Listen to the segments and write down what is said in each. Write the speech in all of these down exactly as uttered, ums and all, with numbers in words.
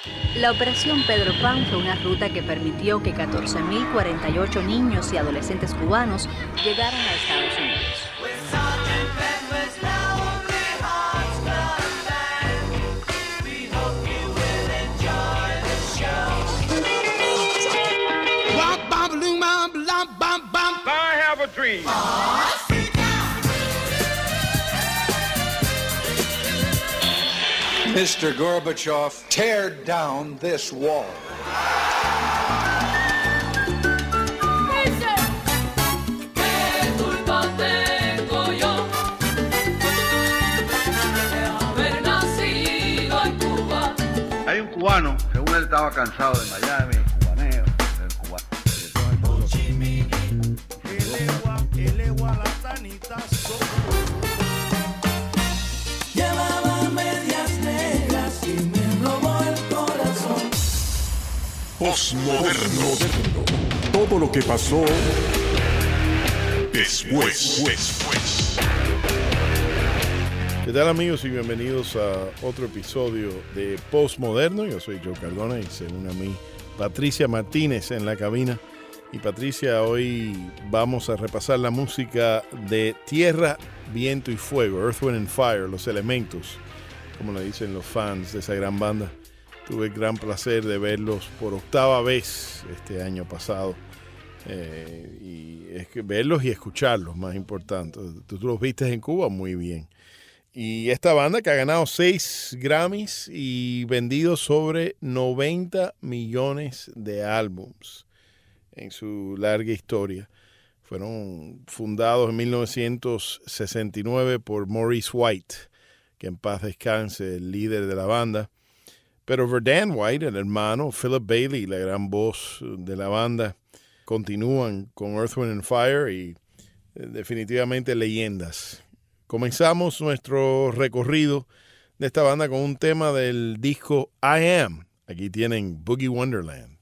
La Operación Pedro Pan fue una ruta que permitió que catorce mil cuarenta y ocho niños y adolescentes cubanos llegaran a Estados Unidos. I have a dream. Mister Gorbachev, tear down this wall. Hay un cubano, según él estaba cansado de Miami, cubaneo, del cubano. Llevaba medias negras y me robó el corazón. Postmoderno. Todo lo que pasó después. después. ¿Qué tal, amigos? Y bienvenidos a otro episodio de Postmoderno. Yo soy Joe Cardona y según a mí, Patricia Martínez en la cabina. Y Patricia, hoy vamos a repasar la música de Tierra, Viento y Fuego, Earth, Wind and Fire, los elementos, como le dicen los fans de esa gran banda. Tuve el gran placer de verlos por octava vez este año pasado. Eh, y es que verlos y escucharlos, más importante. Tú, tú los viste en Cuba muy bien. Y esta banda que ha ganado seis Grammys y vendido sobre noventa millones de álbums en su larga historia. Fueron fundados en mil novecientos sesenta y nueve por Maurice White, que en paz descanse, el líder de la banda. Pero Verdun White, el hermano, Philip Bailey, la gran voz de la banda, continúan con Earth, Wind and Fire y eh, definitivamente leyendas. Comenzamos nuestro recorrido de esta banda con un tema del disco I Am. Aquí tienen Boogie Wonderland.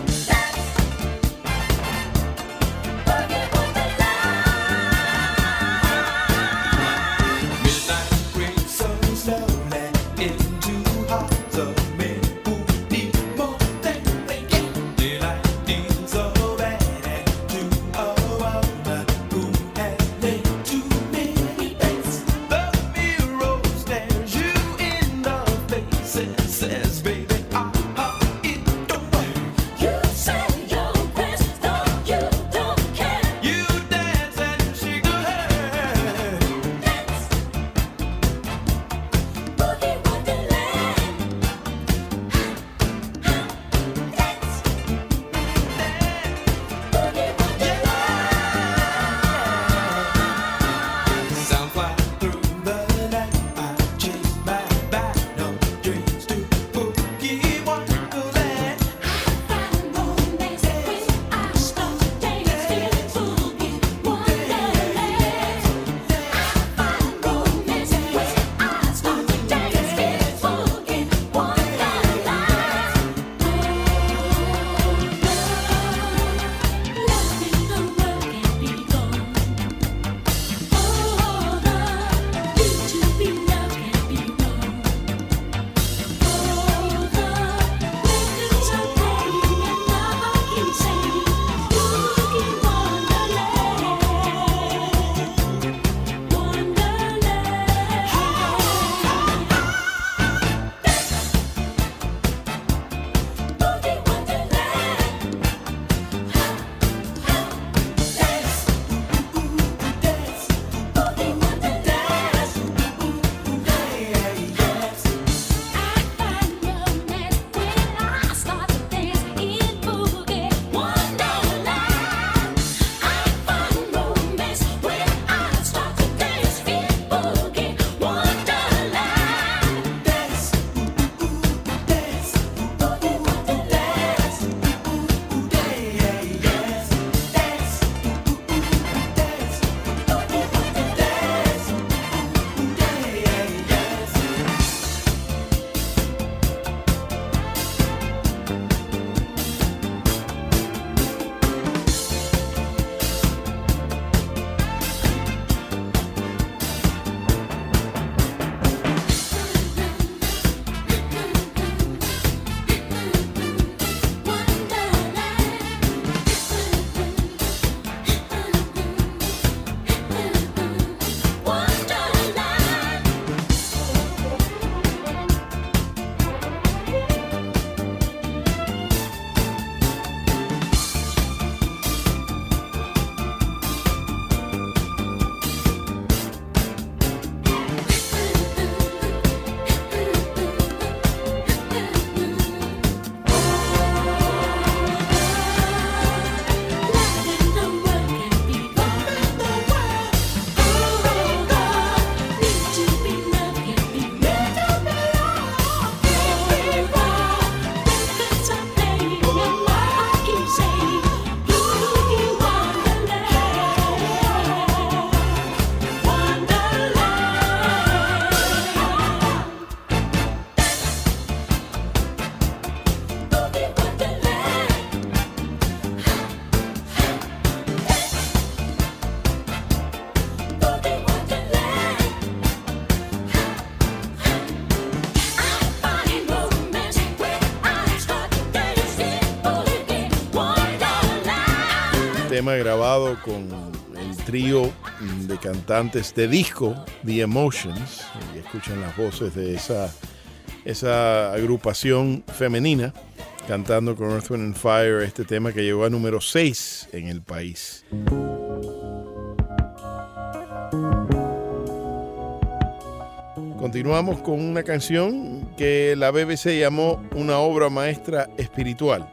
Boogie Wonderland. tema grabado con el trío de cantantes de disco The Emotions, y escuchan las voces de esa, esa agrupación femenina cantando con Earth, Wind and Fire este tema que llegó a número seis en el país. Continuamos con una canción que la B B C llamó una obra maestra espiritual.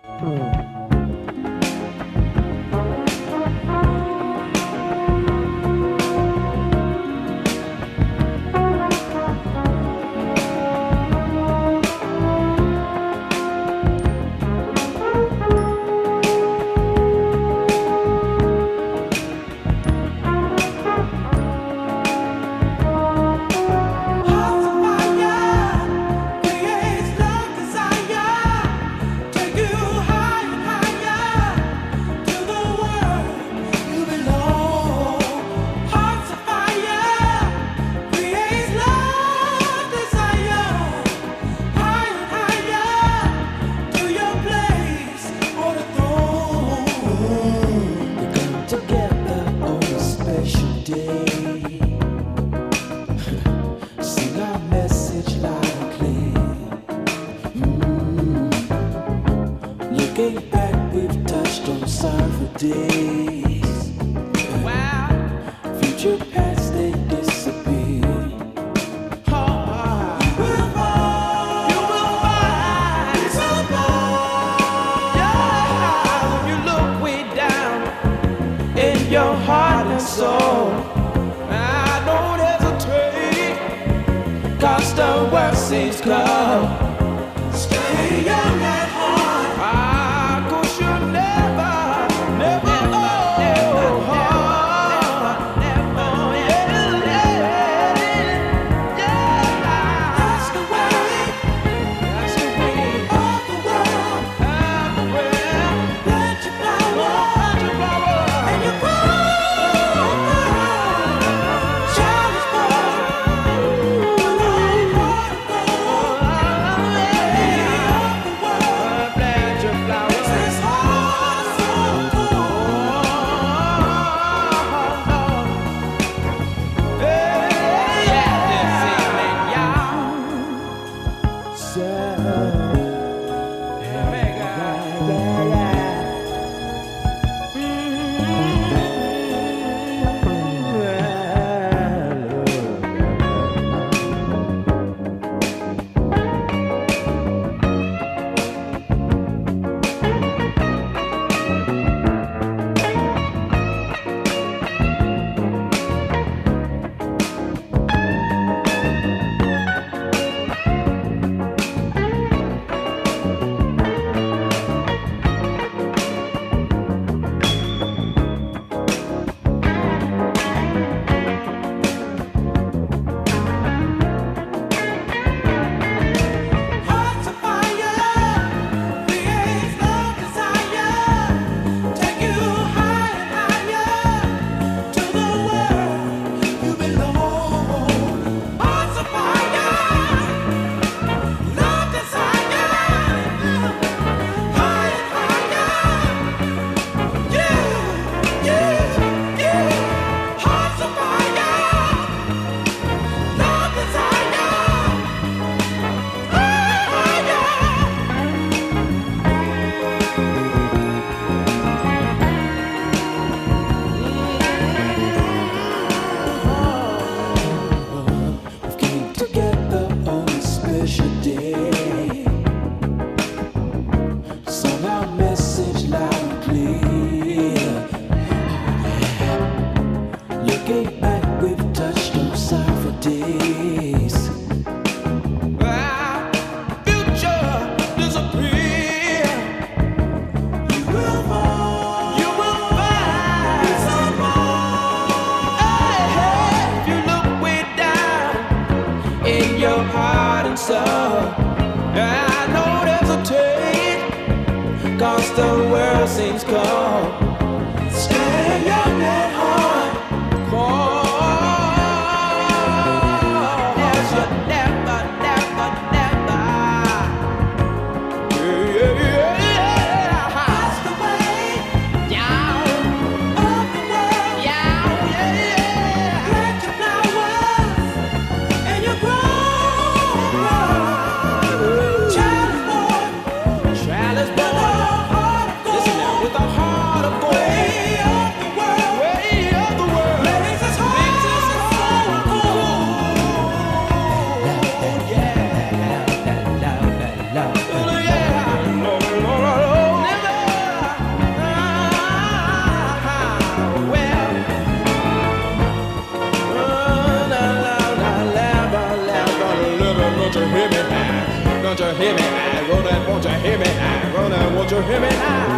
Don't you hear me now?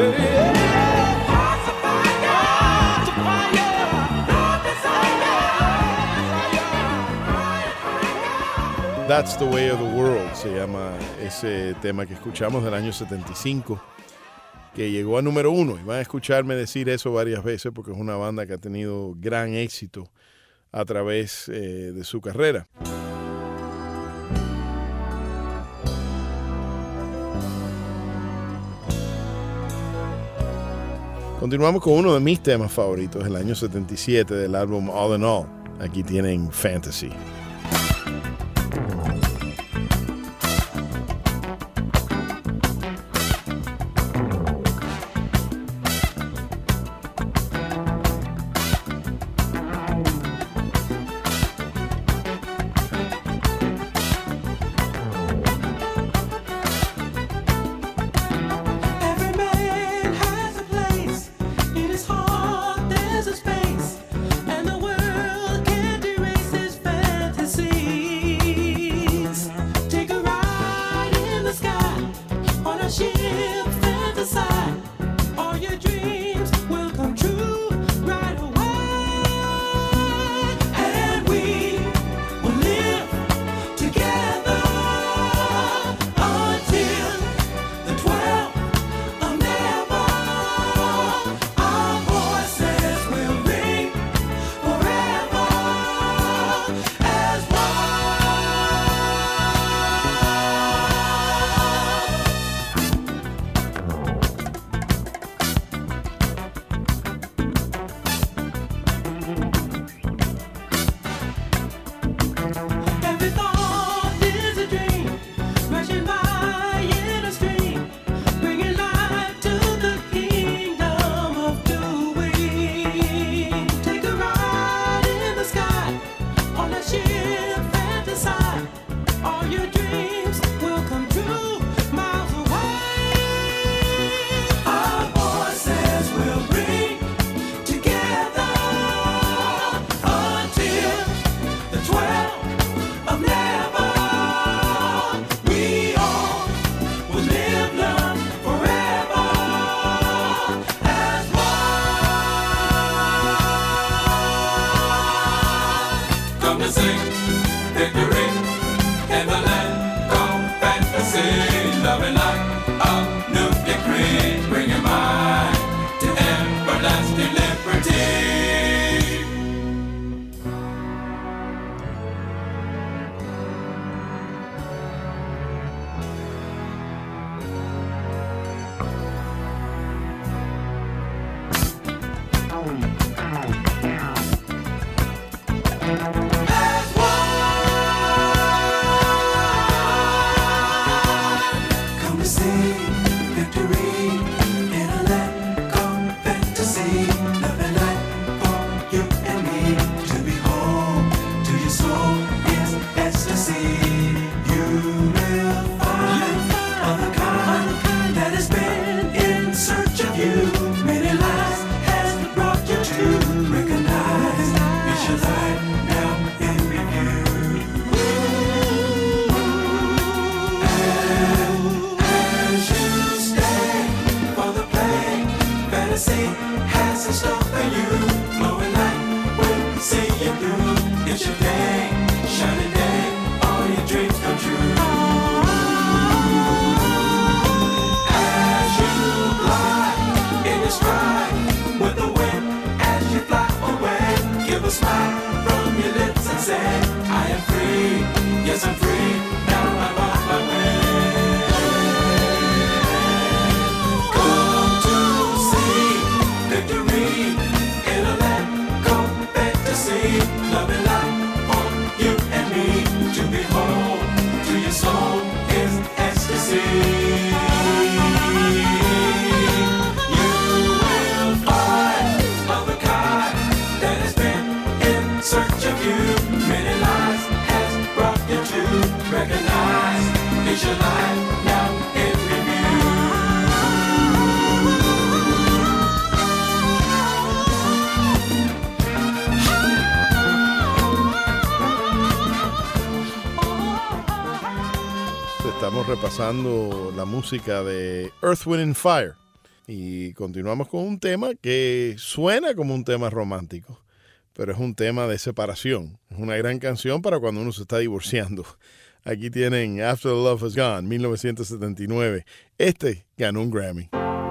That's the Way of the World se llama ese tema que escuchamos del año setenta y cinco, que llegó a número uno. Y van a escucharme decir eso varias veces porque es una banda que ha tenido gran éxito a través eh, de su carrera. Continuamos con uno de mis temas favoritos del año setenta y siete del álbum All in All. Aquí tienen Fantasy. Victory in estamos repasando la música de Earth, Wind and Fire y continuamos con un tema que suena como un tema romántico, pero es un tema de separación. Es una gran canción para cuando uno se está divorciando. Aquí tienen After the Love Has Gone, mil novecientos setenta y nueve. Este ganó un Grammy.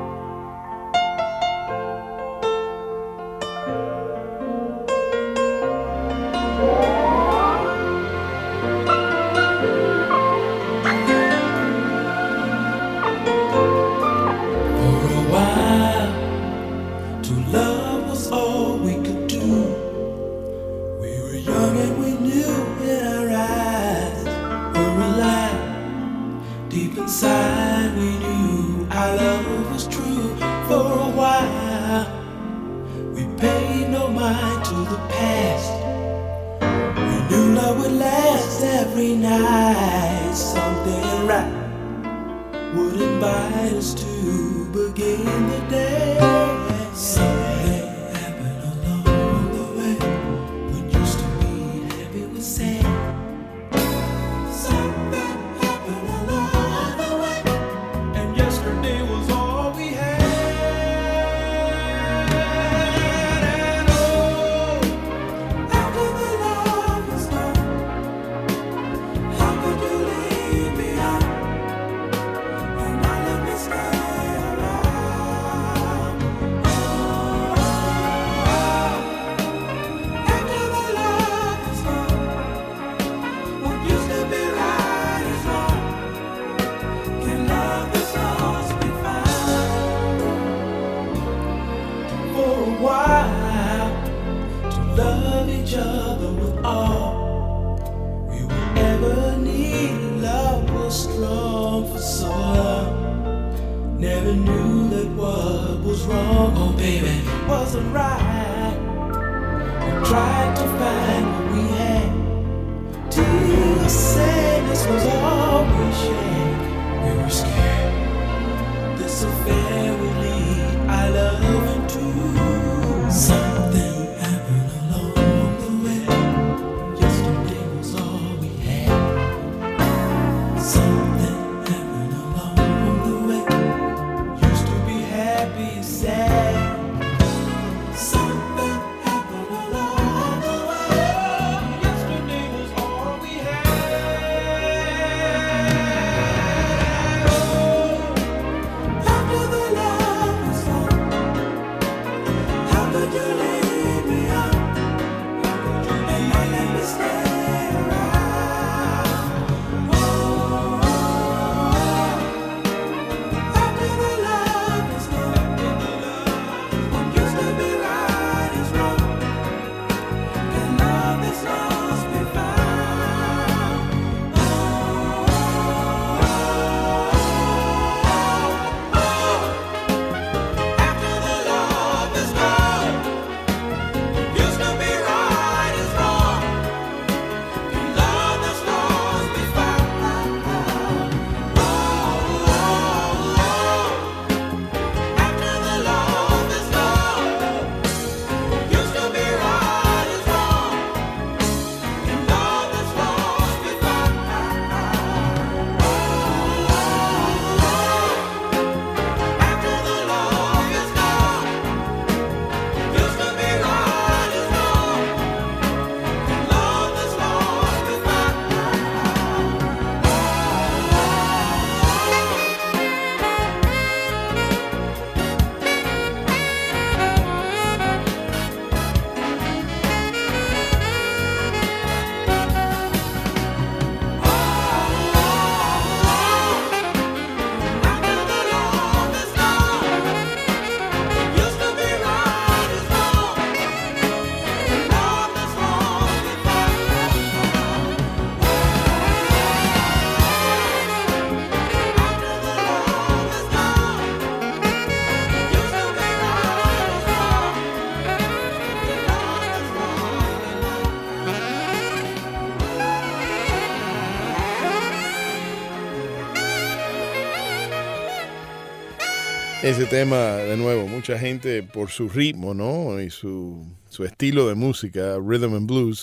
Ese tema, de nuevo, mucha gente por su ritmo, ¿no? Y su, su estilo de música, rhythm and blues,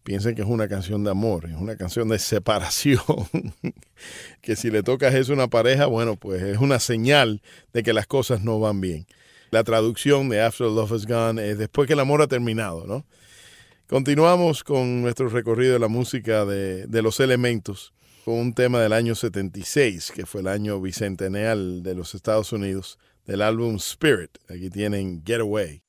piensen que es una canción de amor, es una canción de separación. Que si le tocas eso a una pareja, bueno, pues es una señal de que las cosas no van bien. La traducción de After Love Is Gone es después que el amor ha terminado, ¿no? Continuamos con nuestro recorrido de la música de, de Los Elementos, con un tema del año setenta y seis, que fue el año bicentennial de los Estados Unidos, del álbum Spirit. Aquí tienen Get Away.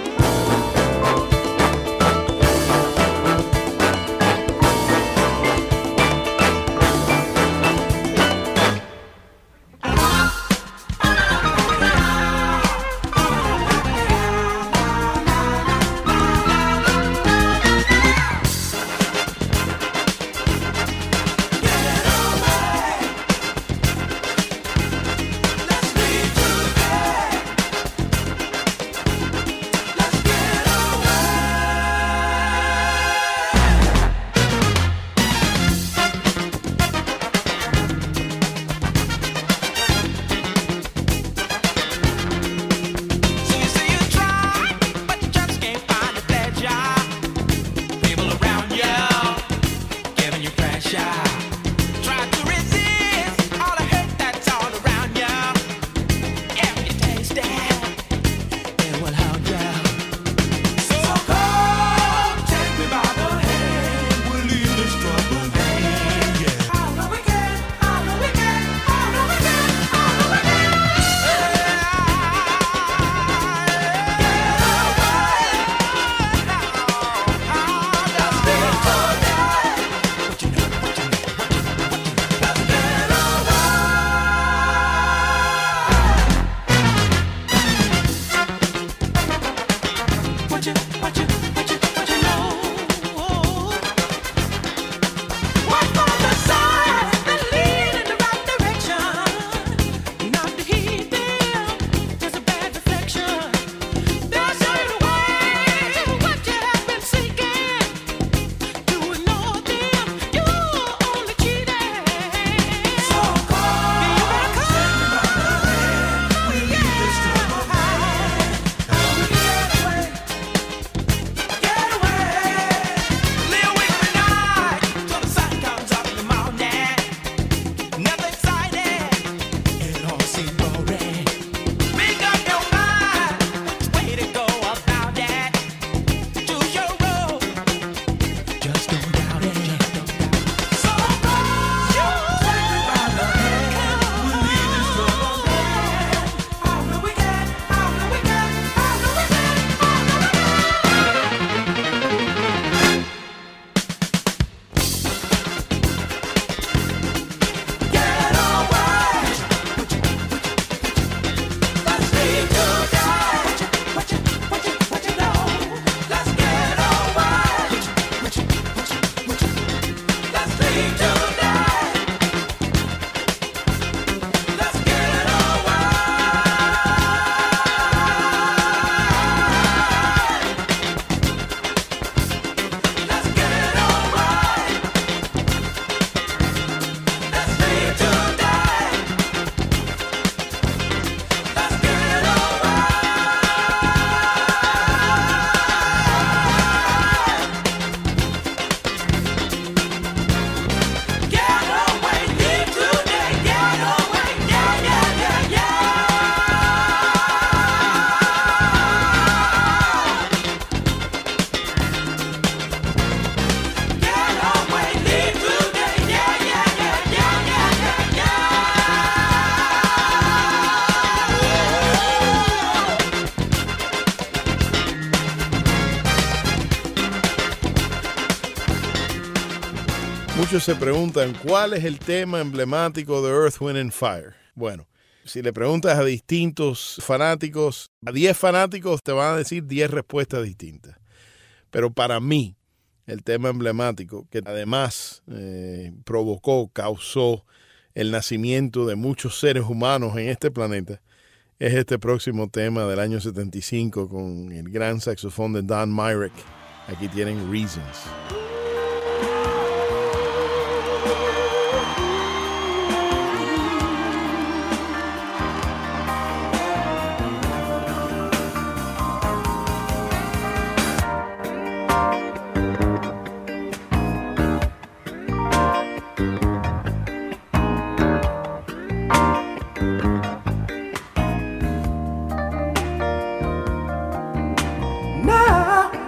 Muchos se preguntan, ¿cuál es el tema emblemático de Earth, Wind and Fire? Bueno, si le preguntas a distintos fanáticos, a diez fanáticos te van a decir diez respuestas distintas. Pero para mí, el tema emblemático, que además eh, provocó, causó el nacimiento de muchos seres humanos en este planeta, es este próximo tema del año setenta y cinco con el gran saxofón de Don Myrick. Aquí tienen Reasons.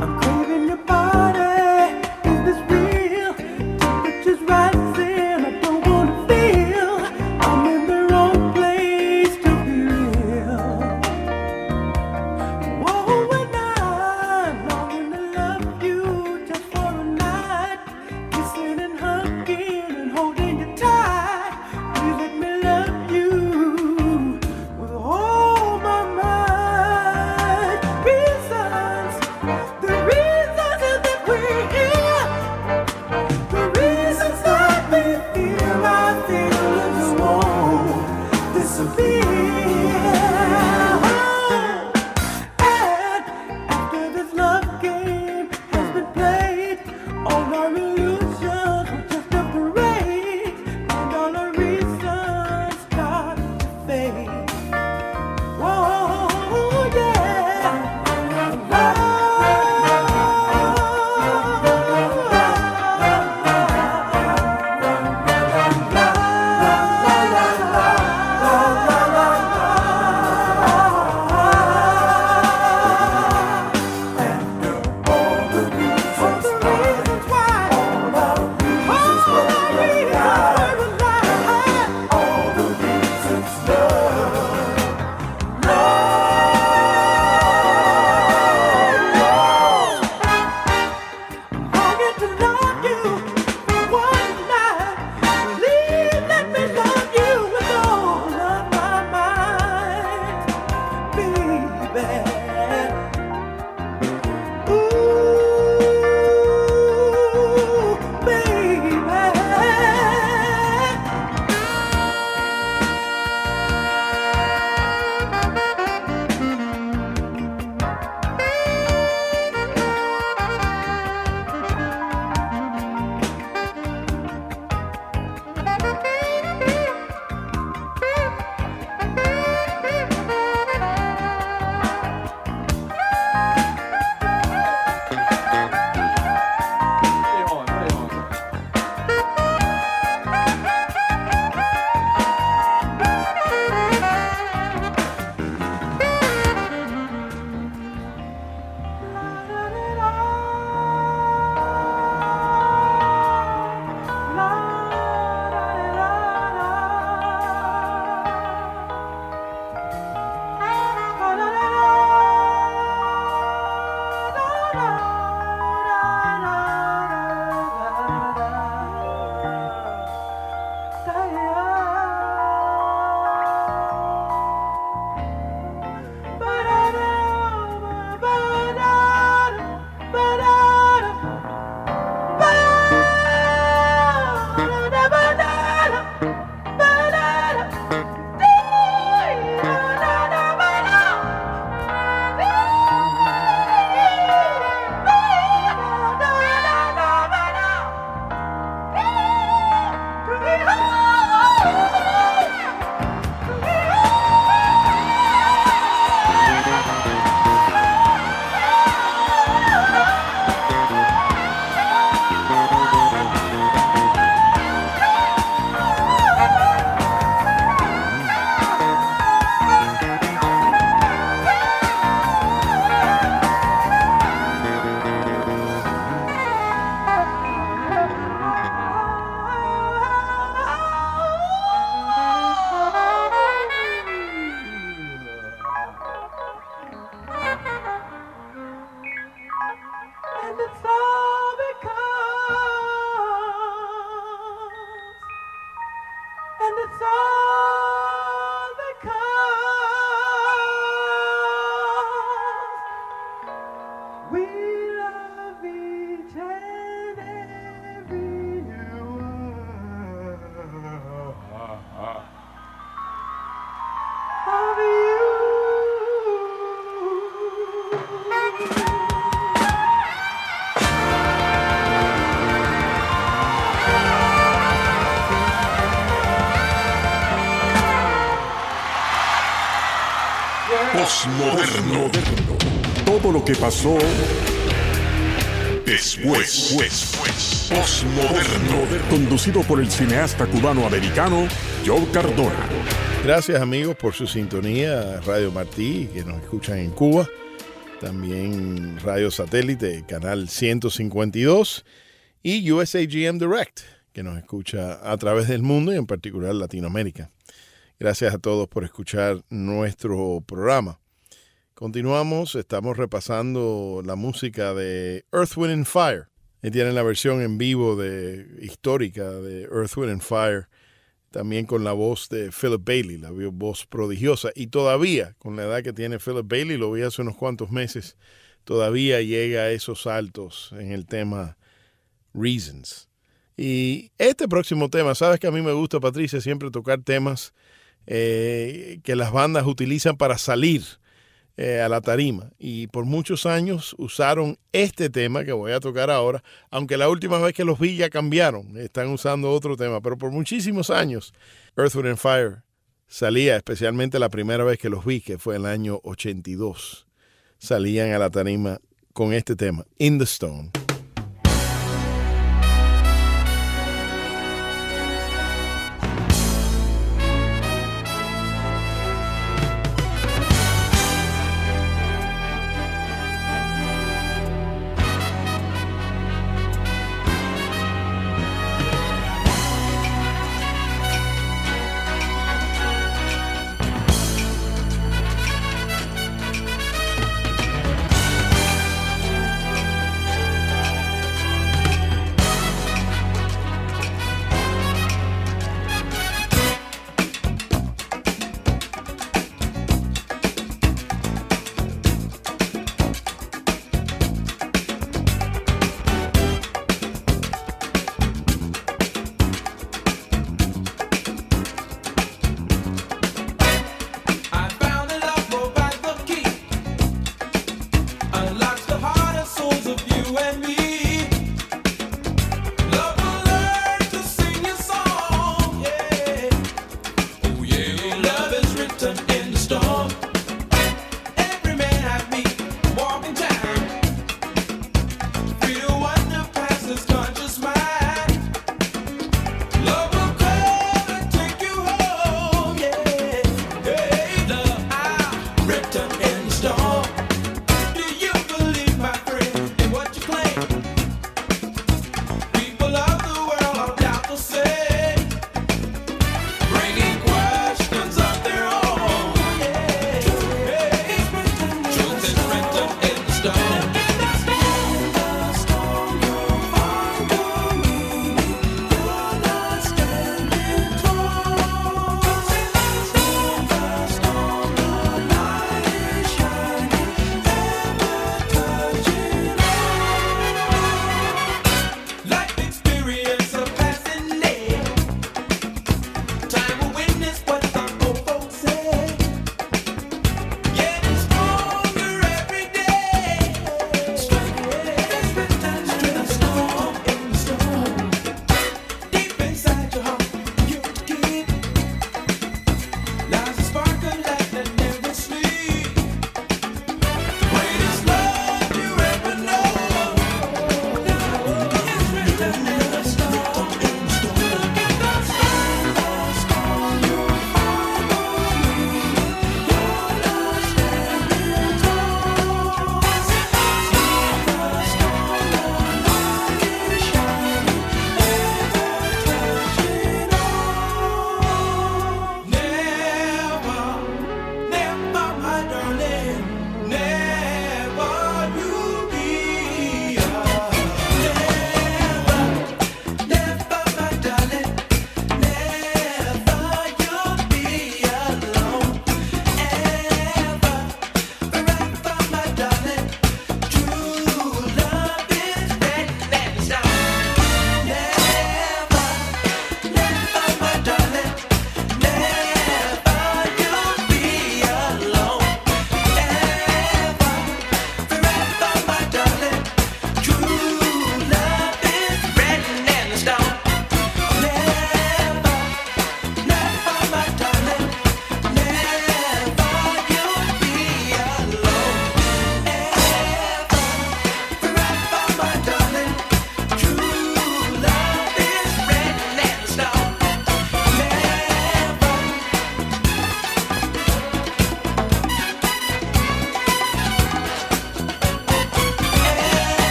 Postmoderno. Todo lo que pasó después. después. Postmoderno. Conducido por el cineasta cubano-americano Joe Cardona. Gracias, amigos, por su sintonía a Radio Martí, que nos escuchan en Cuba. también radio satélite, canal ciento cincuenta y dos, y U S A G M Direct, que nos escucha a través del mundo y en particular Latinoamérica. Gracias a todos por escuchar nuestro programa. Continuamos, estamos repasando la música de Earth, Wind and Fire. Y tienen la versión en vivo de, histórica de Earth, Wind and Fire, también con la voz de Philip Bailey, la voz prodigiosa. Y todavía, con la edad que tiene Philip Bailey, lo vi hace unos cuantos meses, todavía llega a esos altos en el tema Reasons. Y este próximo tema, sabes que a mí me gusta, Patricia, siempre tocar temas eh, que las bandas utilizan para salir eh, a la tarima. Y por muchos años usaron este tema que voy a tocar ahora, aunque la última vez que los vi ya cambiaron, están usando otro tema, pero por muchísimos años Earth, Wind and Fire salía, especialmente la primera vez que los vi, que fue en el año ochenta y dos, salían a la tarima con este tema, In the Stone.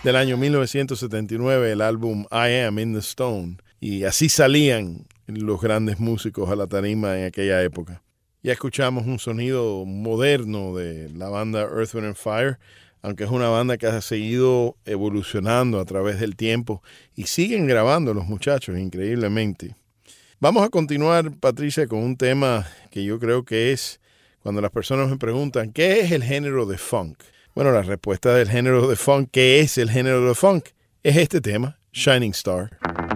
del año mil novecientos setenta y nueve, el álbum I Am in the Stone. Y así salían los grandes músicos a la tarima en aquella época. Ya escuchamos un sonido moderno de la banda Earth, Wind and Fire, aunque es una banda que ha seguido evolucionando a través del tiempo y siguen grabando los muchachos increíblemente. Vamos a continuar, Patricia, con un tema que yo creo que es cuando las personas me preguntan ¿qué es el género de funk? Bueno, la respuesta del género de funk, ¿qué es el género de funk? Es este tema, Shining Star.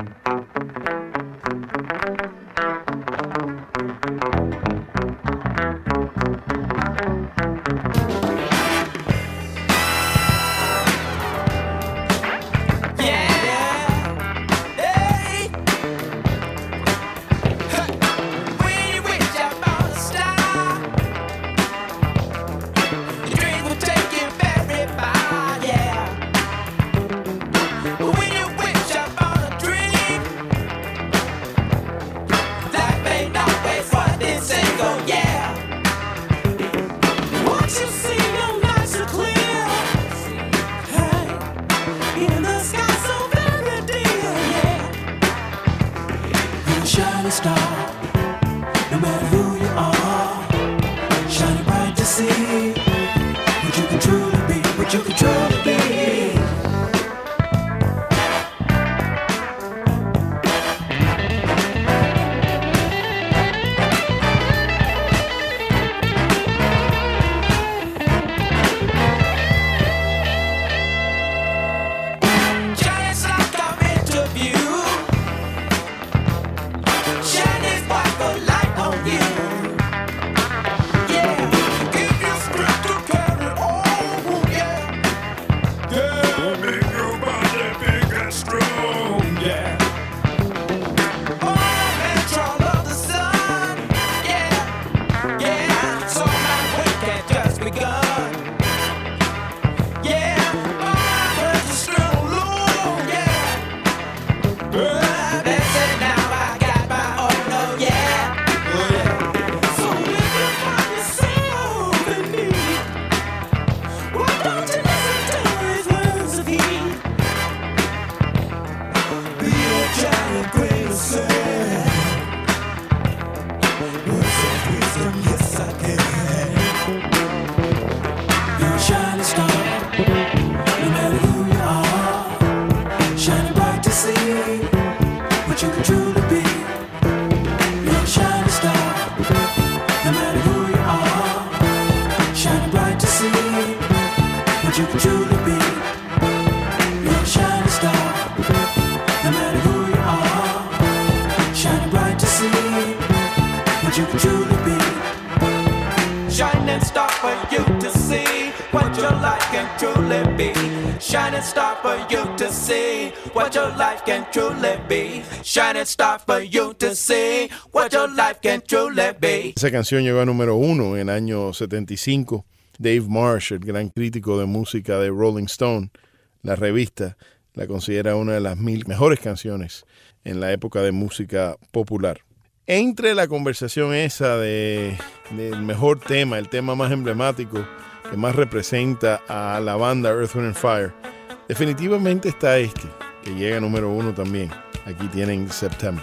Esa canción llegó a número uno en el año setenta y cinco. Dave Marsh, el gran crítico de música de Rolling Stone, la revista, la considera una de las mil mejores canciones en la época de música popular. Entre la conversación esa de, del mejor tema, el tema más emblemático que más representa a la banda Earth, Wind and Fire, definitivamente está este, que llega a número uno también. Aquí tienen September.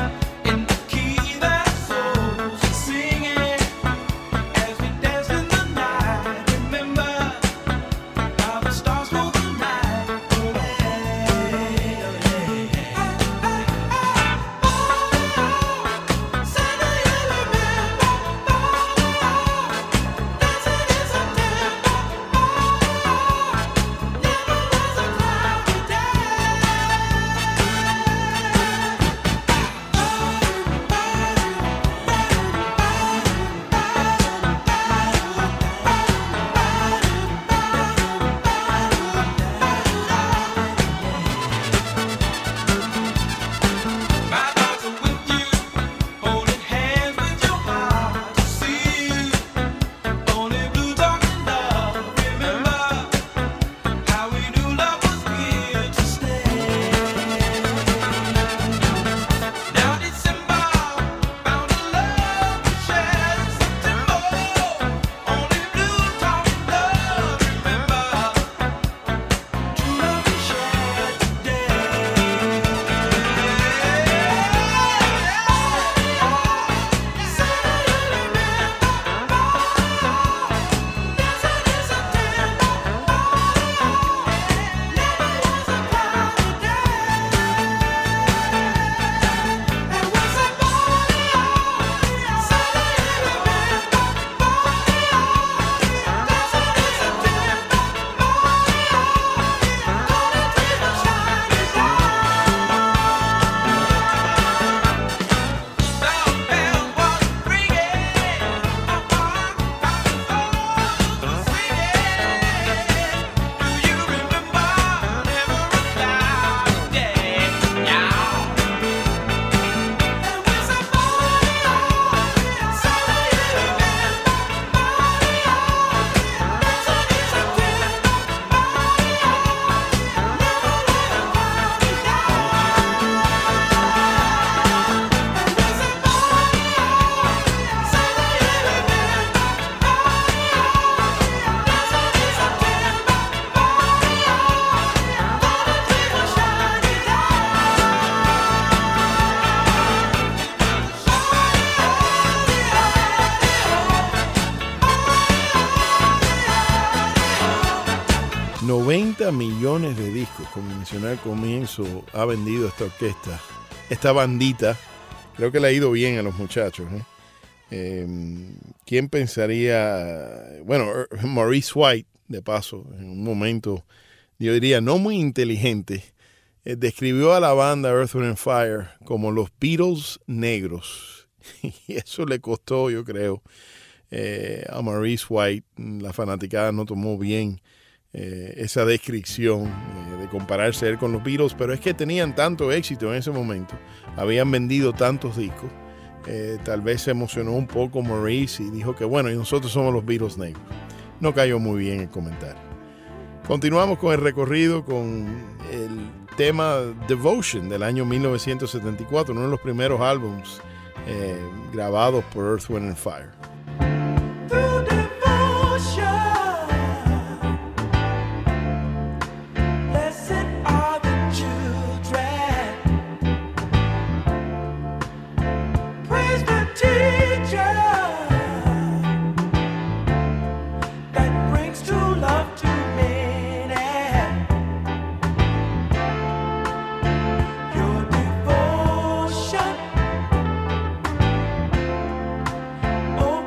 Singing as we dance in the noventa millones de discos, como mencioné al comienzo, ha vendido esta orquesta, esta bandita. Creo que le ha ido bien a los muchachos, ¿eh? Eh, ¿Quién pensaría? Bueno, Maurice White, de paso, en un momento, yo diría, no muy inteligente, eh, describió a la banda Earth, Wind and Fire como los Beatles negros. Y eso le costó, yo creo, eh, a Maurice White. La fanaticada no tomó bien eh, esa descripción eh, de compararse él con los Beatles, pero es que tenían tanto éxito en ese momento, habían vendido tantos discos. Eh, tal vez se emocionó un poco Maurice y dijo que bueno, y nosotros somos los Beatles negros. No cayó muy bien el comentario. Continuamos con el recorrido con el tema Devotion del año mil novecientos setenta y cuatro, uno de los primeros álbumes eh, grabados por Earth, Wind and Fire. Oh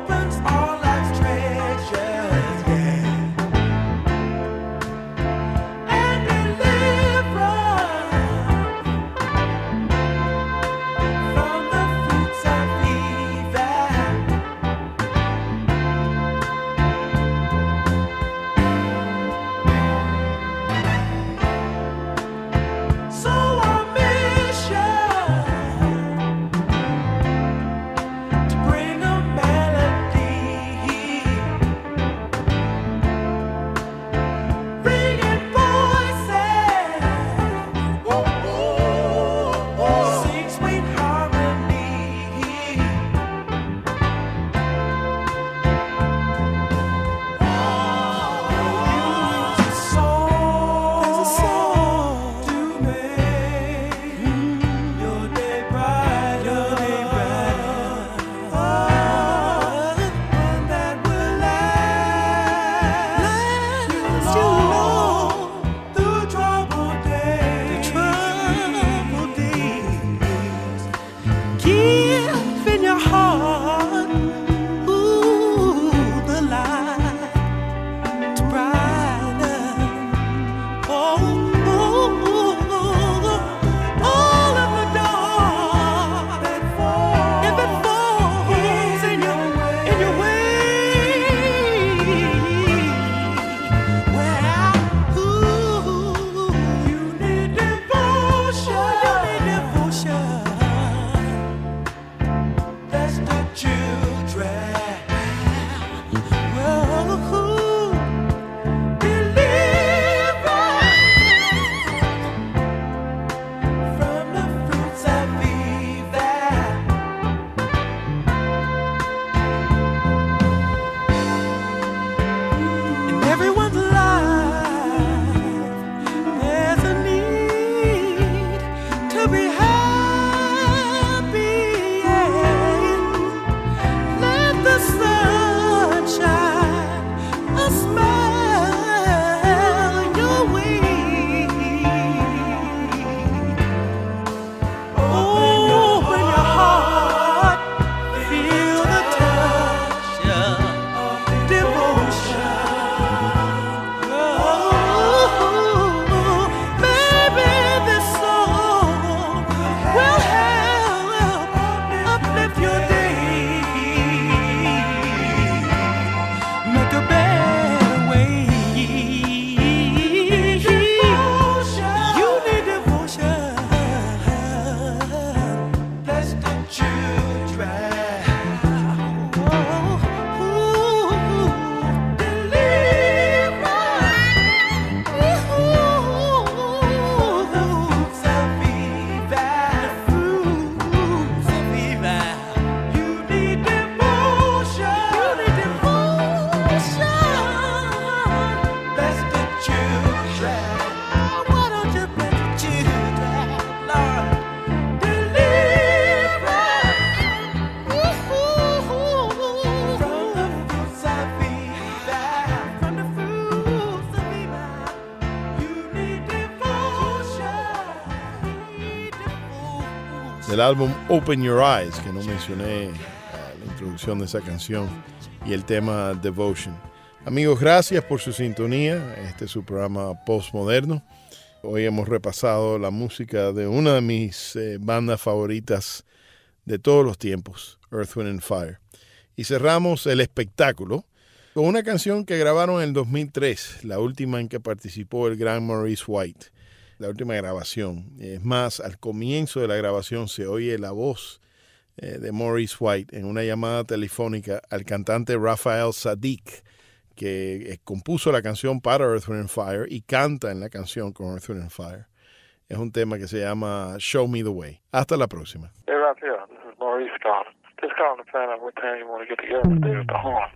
del álbum Open Your Eyes, que no mencioné uh, la introducción de esa canción, y el tema Devotion. Amigos, gracias por su sintonía. Este es su programa Postmoderno. Hoy hemos repasado la música de una de mis eh, bandas favoritas de todos los tiempos, Earth, Wind and Fire. Y cerramos el espectáculo con una canción que grabaron en el dos mil tres, la última en que participó el gran Maurice White, la última grabación. Es más, al comienzo de la grabación se oye la voz eh, de Maurice White en una llamada telefónica al cantante Raphael Saadiq, que eh, compuso la canción para Earth, Wind and Fire y canta en la canción con Earth, Wind and Fire. Es un tema que se llama Show Me the Way. Hasta la próxima. Hey, Raphael, this is Maurice calling. Just calling to find out what time you want to get together today with the horn.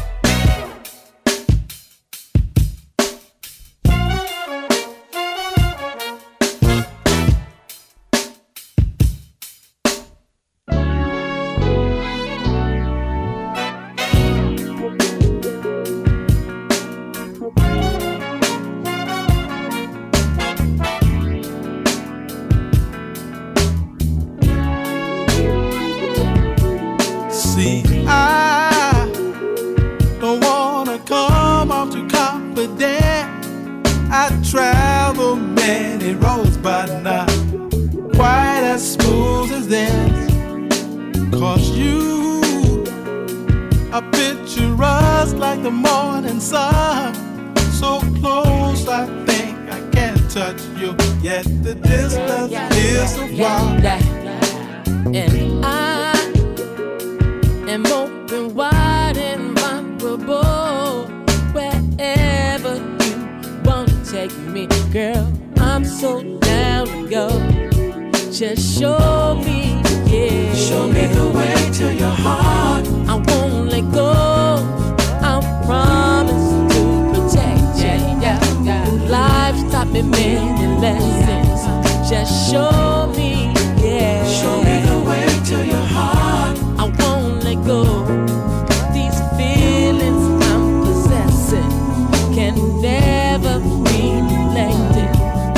Travel many roads, but not quite as smooth as this. Cause you are picturesque like the morning sun, so close I think I can't touch you, yet the distance yeah, is a while. Yeah, yeah. And I am open wide and vulnerable wherever take me, girl, I'm so down to go. Just show me, yeah. Show me the way to your heart. I won't let go. I promise to protect you. Yeah, yeah. Life's taught me many lessons. Just show me, yeah. Show me the way to your heart. I won't let go. These feelings I'm possessing can never be neglected.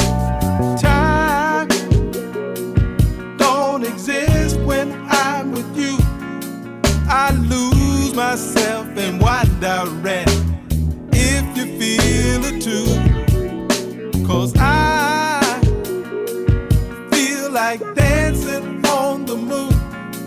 Time don't exist when I'm with you. I lose myself in one direction if you feel it too. Cause I feel like dancing on the moon.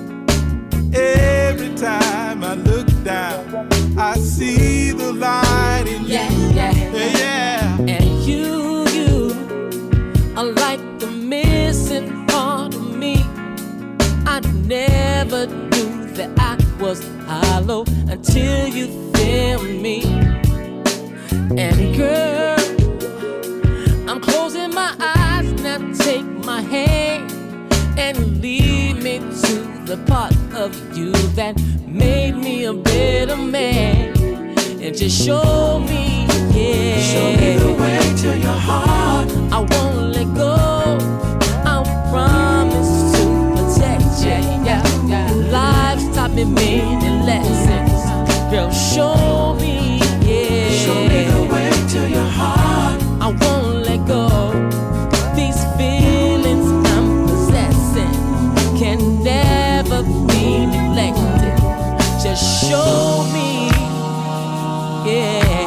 Every time I look down, I see the light in yeah, you. Yeah, yeah. And you, you are like the missing part of me. I never knew that I was hollow until you found me. And girl, I'm closing my eyes, now take my hand and lead me to the part of you that made me a better man. And just show me, yeah. Show me the way to your heart. I won't let go. I promise to protect you. Yeah, yeah. Life's taught me many lessons. Girl, show me, yeah. Show me the way to your heart. I won't let go. These feelings I'm possessing can never be neglected. Just show me, yeah.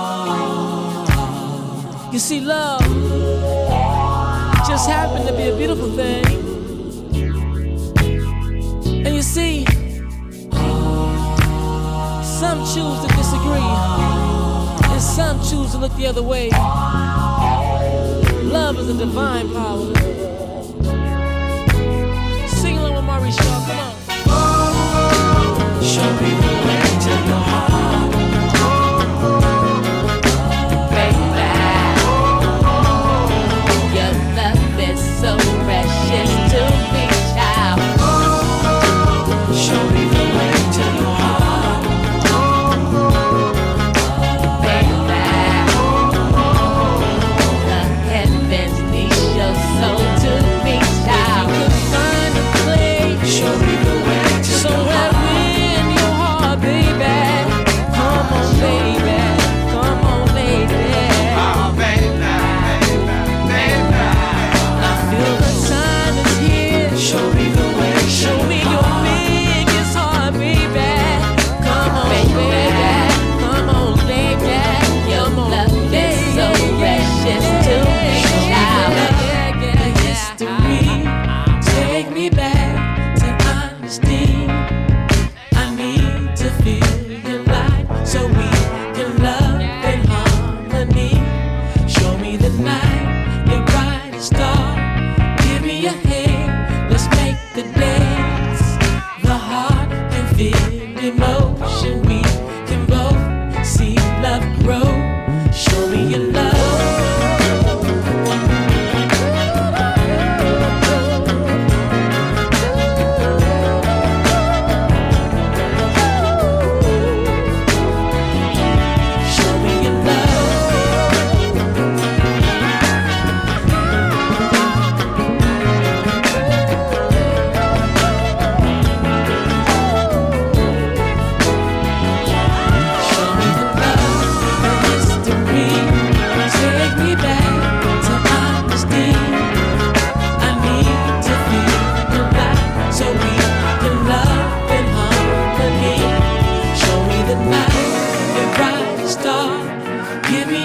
You see, love just happened to be a beautiful thing. And you see, some choose to disagree, and some choose to look the other way. Love is a divine power. Sing along with Maurice Shaw, come on. Show me the way to your heart. Baby, your love is so precious to me, child. Show me the way to your heart. Baby, the heavens need your soul to me, child. You could find a place. Show me the way to your heart. Somewhere in your heart, baby.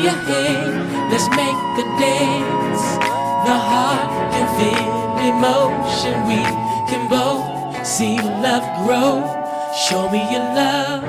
your hand, let's make a dance. The heart can feel emotion, we can both see love grow. Show me your love.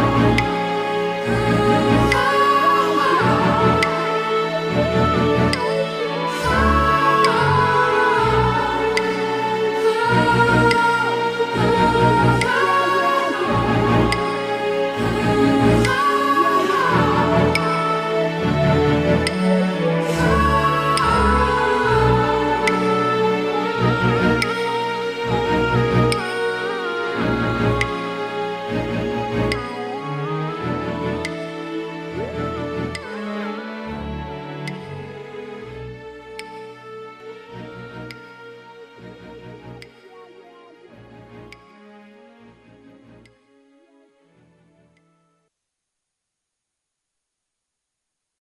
Thank you.